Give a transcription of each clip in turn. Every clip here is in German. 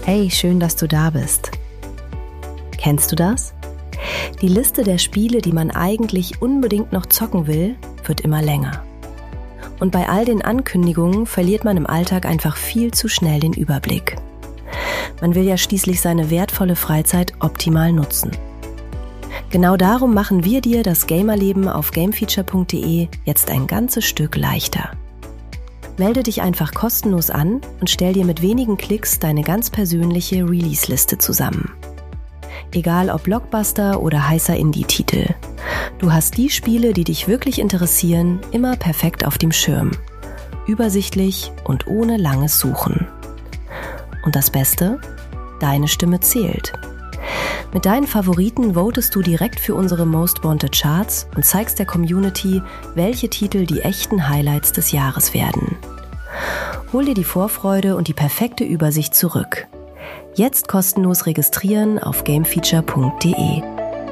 Hey, schön, dass du da bist. Kennst du das? Die Liste der Spiele, die man eigentlich unbedingt noch zocken will, wird immer länger. Und bei all den Ankündigungen verliert man im Alltag einfach viel zu schnell den Überblick. Man will ja schließlich seine wertvolle Freizeit optimal nutzen. Genau darum machen wir dir das Gamerleben auf gamefeature.de jetzt ein ganzes Stück leichter. Melde dich einfach kostenlos an und stell dir mit wenigen Klicks deine ganz persönliche Release-Liste zusammen. Egal ob Blockbuster oder heißer Indie-Titel. Du hast die Spiele, die dich wirklich interessieren, immer perfekt auf dem Schirm. Übersichtlich und ohne langes Suchen. Und das Beste? Deine Stimme zählt. Mit deinen Favoriten votest du direkt für unsere Most Wanted Charts und zeigst der Community, welche Titel die echten Highlights des Jahres werden. Hol dir die Vorfreude und die perfekte Übersicht zurück. Jetzt kostenlos registrieren auf gamefeature.de.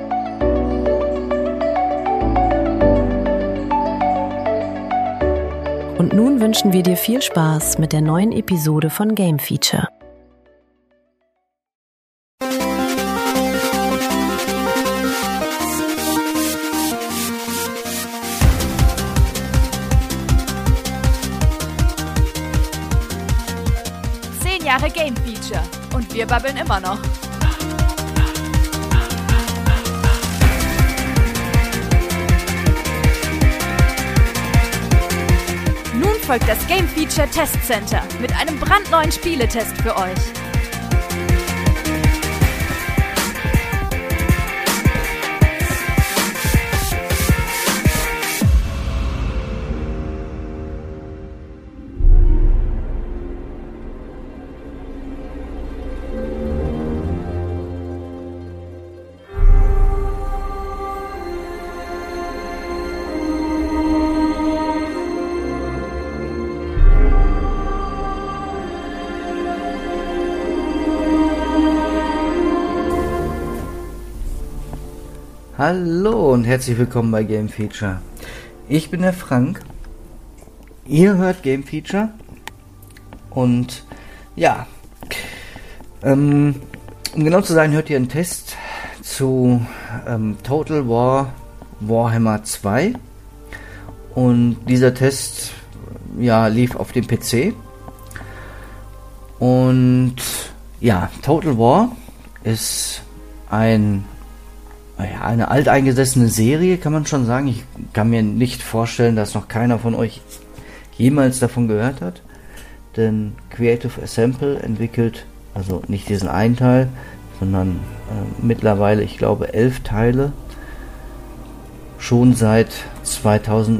Und nun wünschen wir dir viel Spaß mit der neuen Episode von Game Feature. Jahre Game Feature und wir babbeln immer noch. Nun folgt das Game Feature Test Center mit einem brandneuen Spieletest für euch. Hallo und herzlich willkommen bei Game Feature. Ich bin der Frank. Ihr hört Game Feature. Und ja, um genau zu sein, hört ihr einen Test zu Total War Warhammer 2. Und dieser Test lief auf dem PC. Und ja, Total War ist eine alteingesessene Serie, kann man schon sagen. Ich kann mir nicht vorstellen, dass noch keiner von euch jemals davon gehört hat. Denn Creative Assembly entwickelt, also nicht diesen einen Teil, sondern mittlerweile, ich glaube, 11 Teile. Schon seit 2000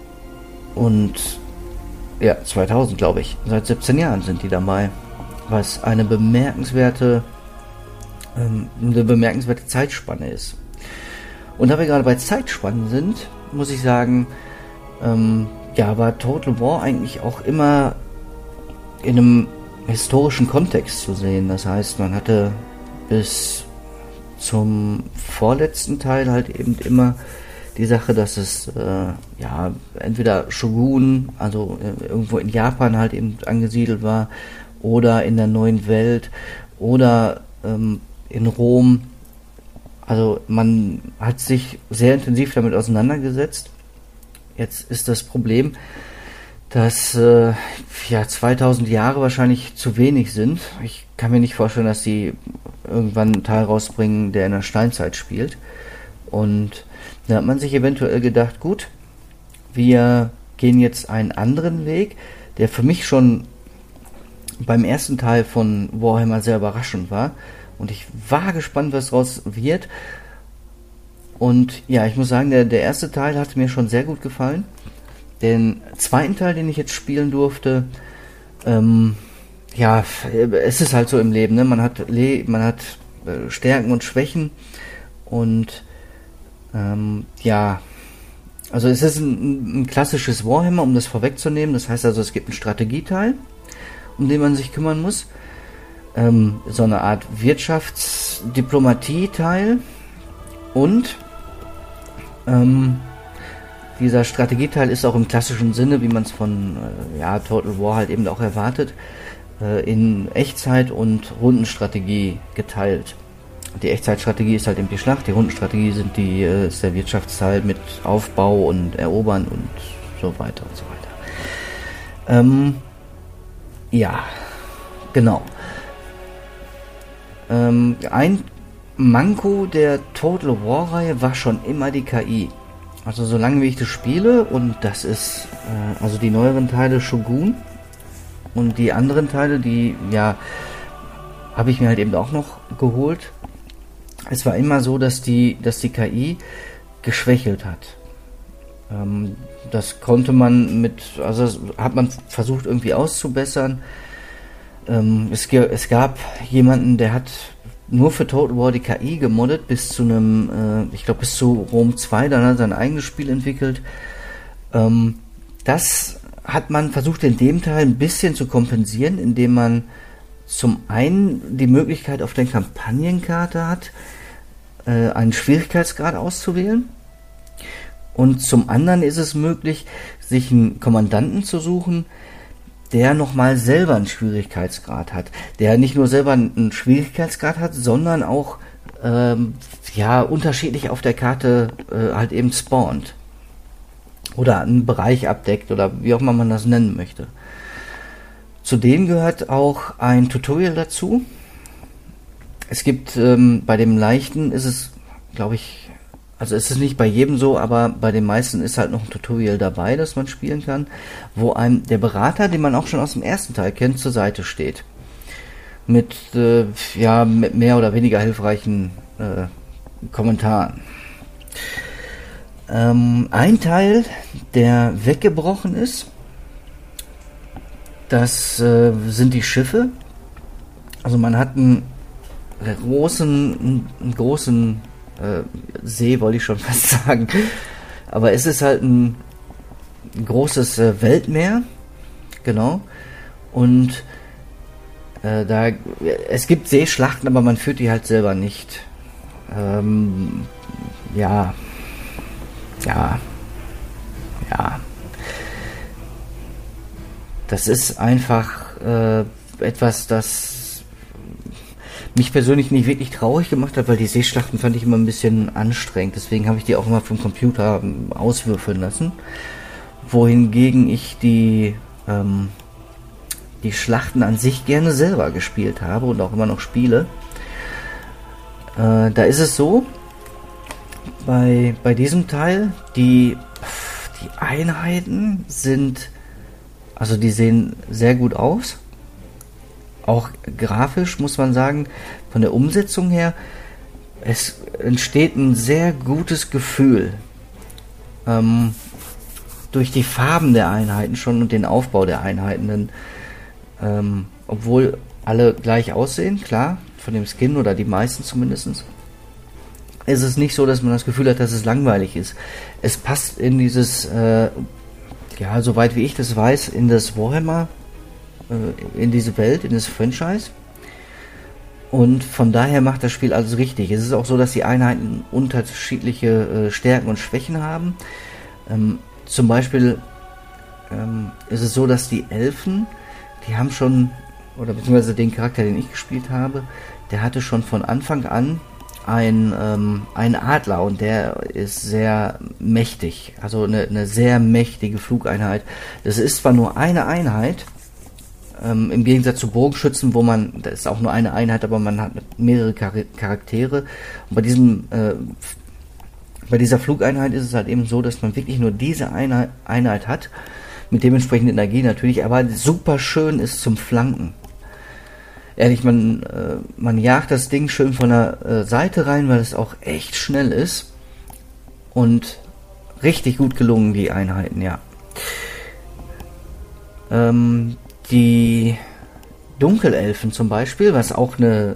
glaube ich. Seit 17 Jahren sind die dabei. Was eine bemerkenswerte Zeitspanne ist. Und da wir gerade bei Zeitspannen sind, muss ich sagen, war Total War eigentlich auch immer in einem historischen Kontext zu sehen. Das heißt, man hatte bis zum vorletzten Teil halt eben immer die Sache, dass es entweder Shogun, also irgendwo in Japan halt eben angesiedelt war, oder in der neuen Welt, oder in Rom. Also man hat sich sehr intensiv damit auseinandergesetzt. Jetzt ist das Problem, dass 2000 Jahre wahrscheinlich zu wenig sind. Ich kann mir nicht vorstellen, dass sie irgendwann einen Teil rausbringen, der in der Steinzeit spielt. Und da hat man sich eventuell gedacht, gut, wir gehen jetzt einen anderen Weg, der für mich schon beim ersten Teil von Warhammer sehr überraschend war. Und ich war gespannt, was draus wird. Und ja, ich muss sagen, der erste Teil hat mir schon sehr gut gefallen. Den zweiten Teil, den ich jetzt spielen durfte, es ist halt so im Leben, ne? Man hat Stärken und Schwächen. Und also es ist ein klassisches Warhammer, um das vorwegzunehmen. Das heißt also, es gibt einen Strategieteil, um den man sich kümmern muss. So eine Art Wirtschaftsdiplomatie-Teil und dieser Strategieteil ist auch im klassischen Sinne, wie man es von Total War halt eben auch erwartet, in Echtzeit und Rundenstrategie geteilt. Die Echtzeitstrategie ist halt eben die Schlacht, die Rundenstrategie ist der Wirtschaftsteil mit Aufbau und Erobern und so weiter und so weiter. Ja, genau. Ein Manko der Total War-Reihe war schon immer die KI. Also solange wie ich das spiele, und das ist also die neueren Teile Shogun und die anderen Teile, die ja habe ich mir halt eben auch noch geholt. Es war immer so, dass die KI geschwächelt hat. Das konnte man hat man versucht irgendwie auszubessern. Es gab jemanden, der hat nur für Total War die KI gemoddet bis zu bis zu Rom 2, dann hat er sein eigenes Spiel entwickelt. Das hat man versucht in dem Teil ein bisschen zu kompensieren, indem man zum einen die Möglichkeit auf der Kampagnenkarte hat, einen Schwierigkeitsgrad auszuwählen, und zum anderen ist es möglich, sich einen Kommandanten zu suchen, der nochmal selber einen Schwierigkeitsgrad hat, der nicht nur selber einen Schwierigkeitsgrad hat, sondern auch unterschiedlich auf der Karte halt eben spawnt oder einen Bereich abdeckt oder wie auch immer man das nennen möchte. Zudem gehört auch ein Tutorial dazu. Es gibt bei dem leichten ist es, glaube ich, also ist es nicht bei jedem so, aber bei den meisten ist halt noch ein Tutorial dabei, das man spielen kann, wo einem der Berater, den man auch schon aus dem ersten Teil kennt, zur Seite steht. Mit mehr oder weniger hilfreichen Kommentaren. Ein Teil, der weggebrochen ist, das sind die Schiffe. Also man hat einen großen See, wollte ich schon fast sagen. Aber es ist halt ein großes Weltmeer. Genau. Und es gibt Seeschlachten, aber man führt die halt selber nicht. Das ist einfach etwas, das mich persönlich nicht wirklich traurig gemacht hat, weil die Seeschlachten fand ich immer ein bisschen anstrengend. Deswegen habe ich die auch immer vom Computer auswürfeln lassen. Wohingegen ich die Schlachten an sich gerne selber gespielt habe und auch immer noch spiele. Da ist es so, bei diesem Teil, die Einheiten die sehen sehr gut aus. Auch grafisch muss man sagen, von der Umsetzung her, es entsteht ein sehr gutes Gefühl. Durch die Farben der Einheiten schon und den Aufbau der Einheiten. Obwohl alle gleich aussehen, klar, von dem Skin oder die meisten zumindest, ist es nicht so, dass man das Gefühl hat, dass es langweilig ist. Es passt in dieses, soweit wie ich das weiß, in das Warhammer, in diese Welt, in das Franchise. Und von daher macht das Spiel alles richtig. Es ist auch so, dass die Einheiten unterschiedliche Stärken und Schwächen haben. Zum Beispiel ist es so, dass die Elfen, die haben schon, oder beziehungsweise den Charakter, den ich gespielt habe, der hatte schon von Anfang an einen Adler, und der ist sehr mächtig, also eine sehr mächtige Flugeinheit. Das ist zwar nur eine Einheit, im Gegensatz zu Bogenschützen, das ist auch nur eine Einheit, aber man hat mehrere Charaktere. Und bei dieser Flugeinheit ist es halt eben so, dass man wirklich nur diese Einheit hat, mit dementsprechend Energie natürlich, aber super schön ist zum Flanken. Ehrlich, man jagt das Ding schön von der Seite rein, weil es auch echt schnell ist und richtig gut gelungen, die Einheiten, ja. Die Dunkelelfen zum Beispiel, was auch eine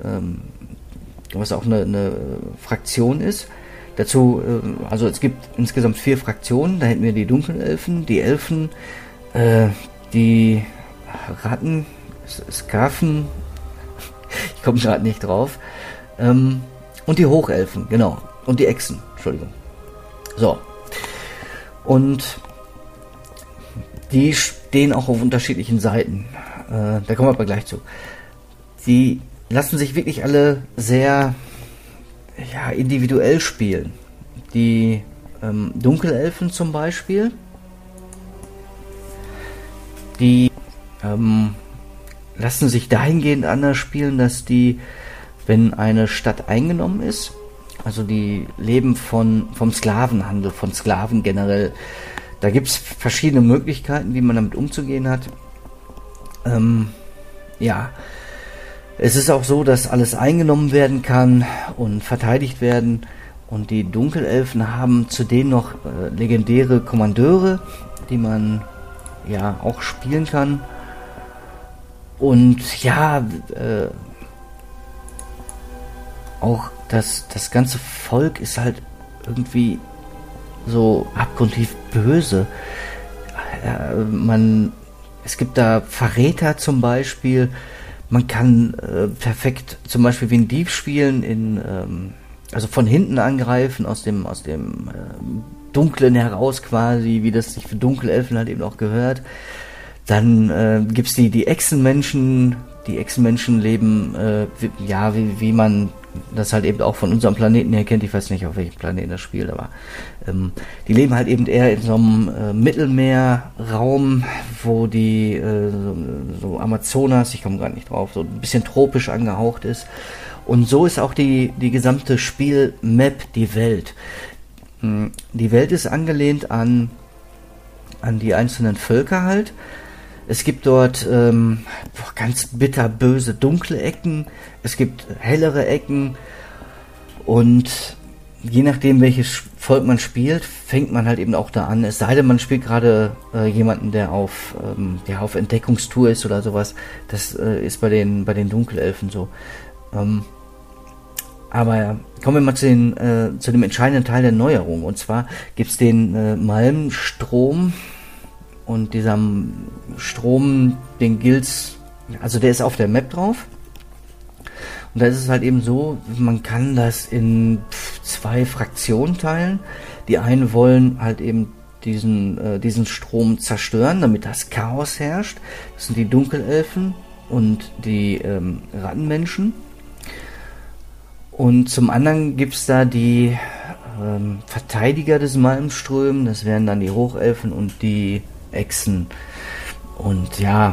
Fraktion ist. Dazu, also es gibt insgesamt 4 Fraktionen. Da hätten wir die Dunkelelfen, die Elfen, die Ratten, Skaven, ich komme gerade nicht drauf, und die Hochelfen, genau, und die Echsen, Entschuldigung. So, und die stehen auch auf unterschiedlichen Seiten. da kommen wir aber gleich zu. Die lassen sich wirklich alle sehr individuell spielen. Die Dunkelelfen zum Beispiel, die lassen sich dahingehend anders spielen, dass die, wenn eine Stadt eingenommen ist, also die leben vom Sklavenhandel, von Sklaven generell. Da gibt es verschiedene Möglichkeiten, wie man damit umzugehen hat. Es ist auch so, dass alles eingenommen werden kann und verteidigt werden. Und die Dunkelelfen haben zudem noch legendäre Kommandeure, die man auch spielen kann. Und auch das ganze Volk ist halt irgendwie so abgrundtief böse. Es gibt da Verräter zum Beispiel. Man kann perfekt zum Beispiel wie ein Dieb spielen, also von hinten angreifen, aus dem Dunklen heraus quasi, wie das sich für Dunkelelfen halt eben auch gehört. Dann gibt's die Echsenmenschen. Die Echsenmenschen leben, wie man das halt eben auch von unserem Planeten her kennt. Ich weiß nicht, auf welchem Planeten das spielt, aber die leben halt eben eher in so einem Mittelmeerraum, wo die so Amazonas, ich komme gerade nicht drauf, so ein bisschen tropisch angehaucht ist. Und so ist auch die gesamte Spielmap, die Welt. Die Welt ist angelehnt an die einzelnen Völker halt. Es gibt dort ganz bitterböse dunkle Ecken, es gibt hellere Ecken und je nachdem welches Volk man spielt, fängt man halt eben auch da an. Es sei denn, man spielt gerade jemanden, der auf Entdeckungstour ist oder sowas. Das ist bei den Dunkelelfen so. Aber kommen wir mal zu dem entscheidenden Teil der Neuerung. Und zwar gibt es den Malmstrom. Und dieser Strom, den gilt's, also der ist auf der Map drauf. Und da ist es halt eben so, man kann das in 2 Fraktionen teilen. Die einen wollen halt eben diesen Strom zerstören, damit das Chaos herrscht. Das sind die Dunkelelfen und die Rattenmenschen. Und zum anderen gibt's da die Verteidiger des Malmströms. Das wären dann die Hochelfen und die Echsen. Und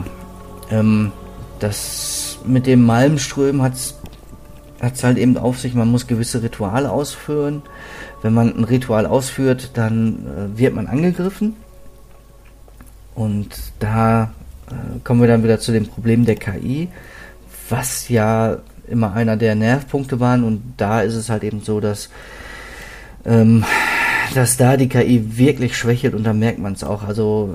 das mit dem Malmström hat's halt eben auf sich, man muss gewisse Rituale ausführen. Wenn man ein Ritual ausführt, dann wird man angegriffen. Und da kommen wir dann wieder zu dem Problem der KI, was ja immer einer der Nervpunkte waren. Und da ist es halt eben so, dass da die KI wirklich schwächelt und da merkt man es auch. Also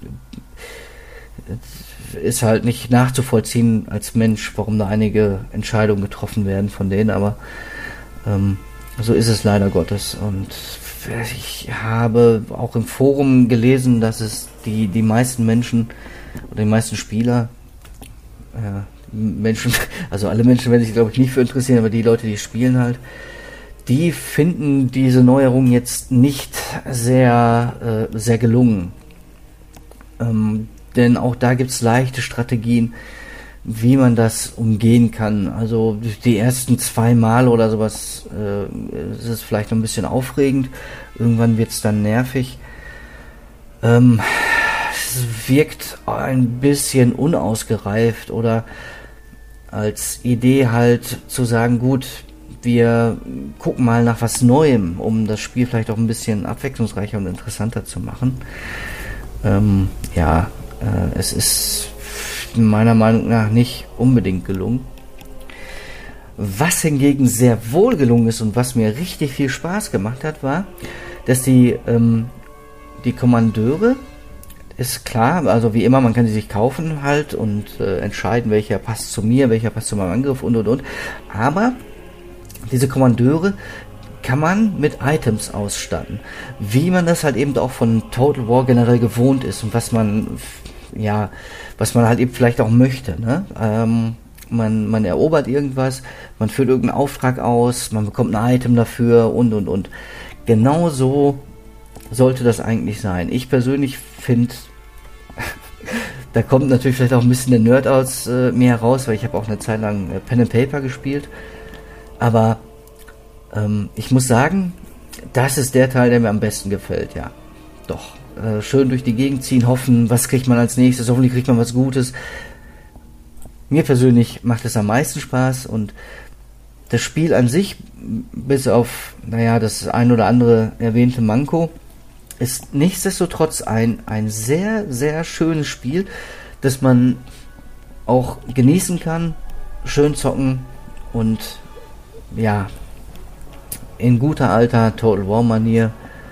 ist halt nicht nachzuvollziehen als Mensch, warum da einige Entscheidungen getroffen werden von denen, aber so ist es leider Gottes. Und ich habe auch im Forum gelesen, dass es die meisten Menschen oder die meisten Spieler, Menschen, also alle Menschen werden sich glaube ich nicht für interessieren, aber die Leute, die spielen halt, die finden diese Neuerung jetzt nicht sehr gelungen. Denn auch da gibt es leichte Strategien, wie man das umgehen kann. Also die ersten 2 Mal oder sowas ist es vielleicht noch ein bisschen aufregend. Irgendwann wird es dann nervig. Es wirkt ein bisschen unausgereift oder als Idee halt zu sagen, gut, wir gucken mal nach was Neuem, um das Spiel vielleicht auch ein bisschen abwechslungsreicher und interessanter zu machen. Es ist meiner Meinung nach nicht unbedingt gelungen. Was hingegen sehr wohl gelungen ist und was mir richtig viel Spaß gemacht hat, war, dass die Kommandeure, ist klar, also wie immer, man kann sie sich kaufen halt und entscheiden, welcher passt zu mir, welcher passt zu meinem Angriff und. Aber diese Kommandeure kann man mit Items ausstatten, wie man das halt eben auch von Total War generell gewohnt ist und was man halt eben vielleicht auch möchte, ne? Man erobert irgendwas, man führt irgendeinen Auftrag aus, man bekommt ein Item dafür und. Genau so sollte das eigentlich sein. Ich persönlich finde, Da kommt natürlich vielleicht auch ein bisschen der Nerd aus mir heraus, weil ich habe auch eine Zeit lang Pen and Paper gespielt. Aber ich muss sagen, das ist der Teil, der mir am besten gefällt, ja. Doch. Schön durch die Gegend ziehen, hoffen, was kriegt man als nächstes, hoffentlich kriegt man was Gutes. Mir persönlich macht es am meisten Spaß und das Spiel an sich, bis auf, das ein oder andere erwähnte Manko, ist nichtsdestotrotz ein sehr, sehr schönes Spiel, das man auch genießen kann, schön zocken und ja, in guter alter Total War Manier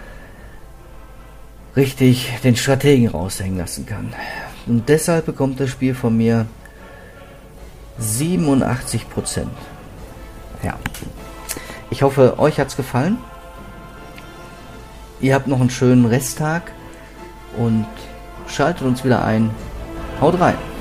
richtig den Strategen raushängen lassen kann. Und deshalb bekommt das Spiel von mir 87%. Ja. Ich hoffe, euch hat's gefallen. Ihr habt noch einen schönen Resttag und schaltet uns wieder ein. Haut rein!